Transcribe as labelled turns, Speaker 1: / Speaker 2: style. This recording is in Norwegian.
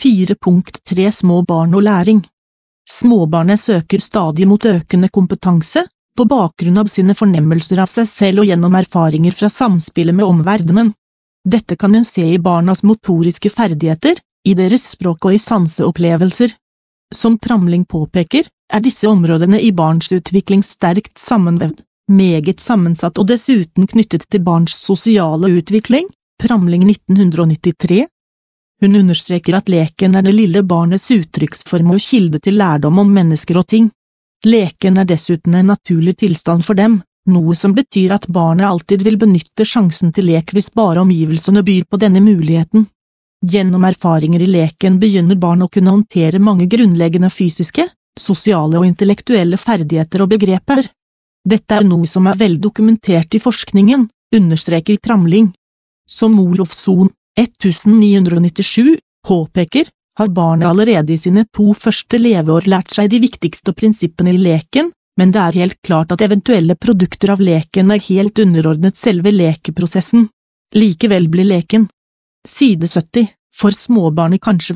Speaker 1: 4.3 Små barn og læring. Småbarnet søker stadig mot økende kompetanse, på bakgrunn av sine fornemmelser av seg selv og gjennom erfaringer fra samspillet med omverdenen. Dette kan en se i barnas motoriske ferdigheter, i deres språk og i sanseopplevelser. Som Pramling påpeker, disse områdene i barns utvikling sterkt sammenvevd, meget sammensatt og dessuten knyttet til barns sosiale utvikling, Pramling 1993. Hun understreker at leken det lille barnets uttrykksform og kilde til lærdom om mennesker og ting. Leken dessuten en naturlig tilstand for dem, noe som betyr at barnet alltid vil benytte sjansen til lek hvis bare omgivelsene byr på denne muligheten. Gjennom erfaringer i leken begynner barn å kunne håndtere mange grunnleggende fysiske, sosiale og intellektuelle ferdigheter og begreper. Dette noe som vel dokumentert i forskningen, understreker Pramling. Som Olof Sohn, 1997, påpeker, har barnet allerede i sine 2 første leveår lært seg de viktigste prinsippene i leken, men det helt klart at eventuelle produkter av leken helt underordnet selve lekeprosessen. Likevel blir leken. Side 70, for småbarnet kanskje